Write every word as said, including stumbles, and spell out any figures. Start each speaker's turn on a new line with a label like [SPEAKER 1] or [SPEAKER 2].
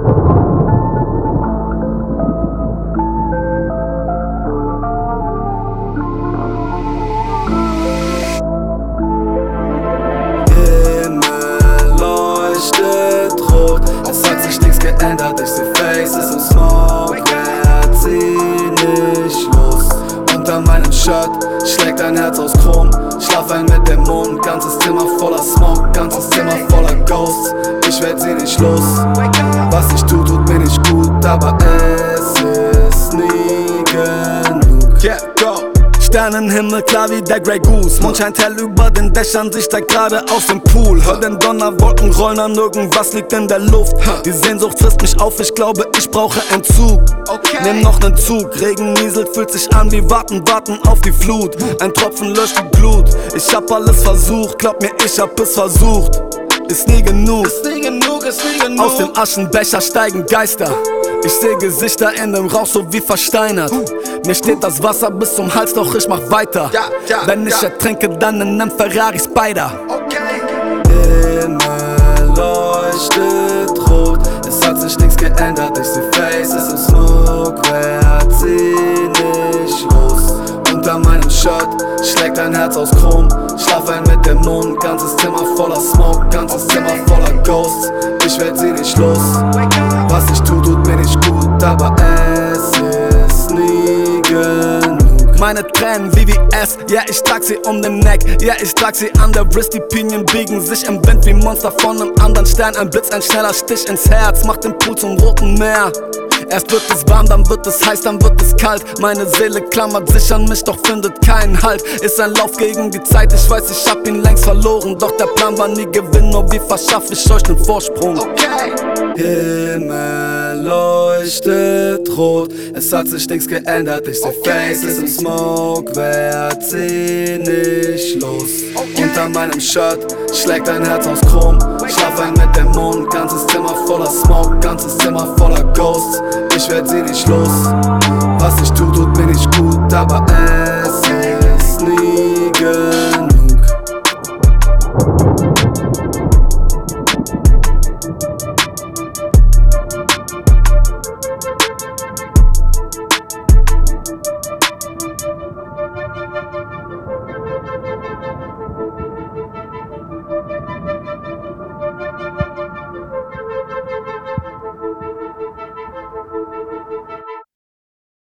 [SPEAKER 1] Geändert, ich seh Faces im Smoke, wer zieht nicht los? Unter meinem Shirt schlägt ein Herz aus Chrom. Schlaf ein mit dem Mond, ganzes Zimmer voller Smoke, ganzes Zimmer voller Ghosts. Ich werd sie nicht los, was ich tu, tut mir nicht gut, aber es ist nie genug. Yeah, go! Sternenhimmel klar wie der Grey Goose. Mond scheint hell über den Dächern, sich steigt gerade aus dem Pool. Hör den Donner, Wolken rollen an, irgendwas liegt in der Luft. Die Sehnsucht frisst mich auf, ich glaube, ich brauche Entzug. Nehm noch nen Zug, Regen nieselt, fühlt sich an wie warten, warten auf die Flut. Ein Tropfen löscht die Glut, ich hab alles versucht, glaub mir, ich hab es versucht. Ist nie genug, ist nie genug, ist nie genug. Aus dem Aschenbecher steigen Geister. Ich seh Gesichter in dem Rauch so wie versteinert. Mir steht das Wasser bis zum Hals, doch ich mach weiter. Ja, ja, Wenn ich ja. ertrinke, dann in nem Ferrari Spider. Okay. Himmel leuchtet rot, es hat sich nichts geändert. Ich seh Faces im Smoke, wer zieh nicht los? Unter meinem Shirt schlägt ein Herz aus Chrom. Schlaf ein mit dem Mond, ganzes Zimmer voller Smoke, ganzes Zimmer voller Ghosts. Ich werd sie nicht los, was ich tu, tut mir nicht gut, aber es ist nie genug. Meine Tränen wie V S, ja yeah, ich trag sie um den Neck, ja yeah, ich trag sie an der Wrist. Die Pinien biegen sich im Wind wie Monster von einem anderen Stern. Ein Blitz, ein schneller Stich ins Herz, macht den Pool zum roten Meer. Erst wird es warm, dann wird es heiß, dann wird es kalt. Meine Seele klammert sich an mich, doch findet keinen Halt. Ist ein Lauf gegen die Zeit, ich weiß, ich hab ihn längst verloren. Doch der Plan war nie Gewinn, nur wie verschaff ich euch den Vorsprung? Okay. Himmel leuchtet rot, es hat sich nichts geändert. Ich seh okay. Faces im Smoke, wer zieh nicht los? Okay. Unter meinem Shirt schlägt ein Herz aus Chrom. Schlaf ein mit dem Mond, ganzes Zimmer voller Smoke, ganzes Zimmer voller Ghosts. Ich werd sie nicht los, was ich tu, tut mir nicht gut, aber ey